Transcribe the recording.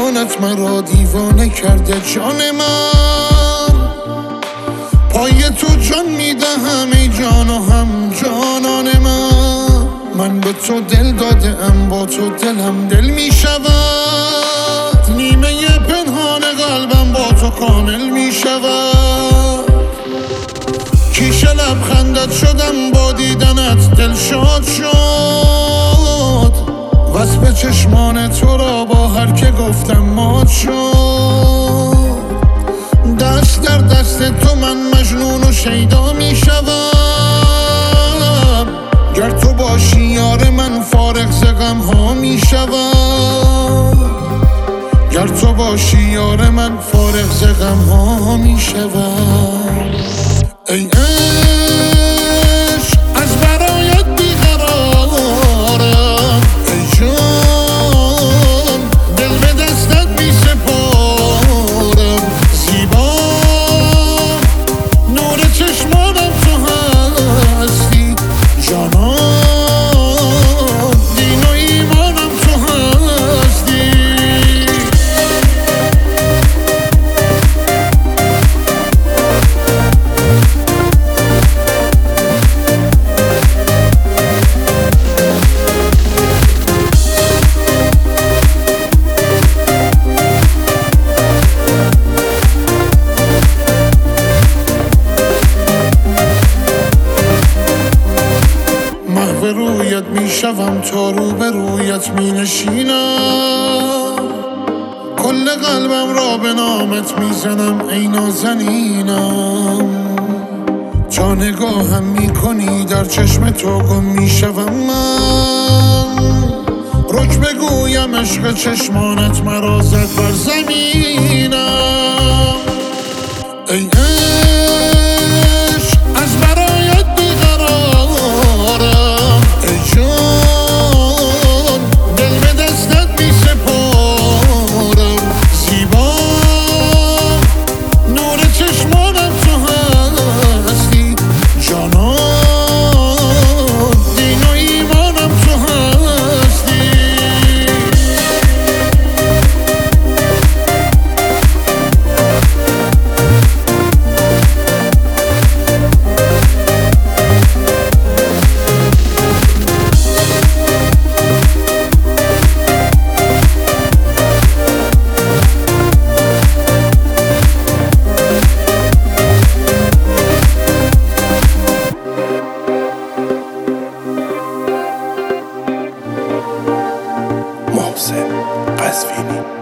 چشمانت مرا دیوانه کرده جان من. پای تو جان میدهم ای جان و هم جانان من به تو دل دادم، با تو دلم دل میشود. نیمه پنهان قلبم با تو کامل میشود. کیش لبخندت شدم با دیدنت دل شاد شد. وصف چشمان تو را با هر که گفتم مات شد. دست در دست تو من مجنون و شیدا می شوم. گر تو باشی یار من فارغ ز غم ها می شوم. گر تو باشی یار من فارغ ز غم ها می شوم. ای عشق از برایت بیقرارم، ای جان دل به دستت می سپارم. زیبا نور چشمانم تو هستی، جانان دین و ایمانم تو هستی. محو رویت می شوم تا رو به رویت می نشینم. کل قلبم را به نامت می زنم ای نازنینم. تا نگاهم می کنی در چشم تو گم می شوم من. رک بگویم عشق چشمانت مرا زد بر زمینم. ای عشق از برایت بیقرارم، ای جان دل به دستت می سپارم. زیبا نور چشمانم تو هستی، جانان دین و ایمانم تو هستی. محسن قزوینی.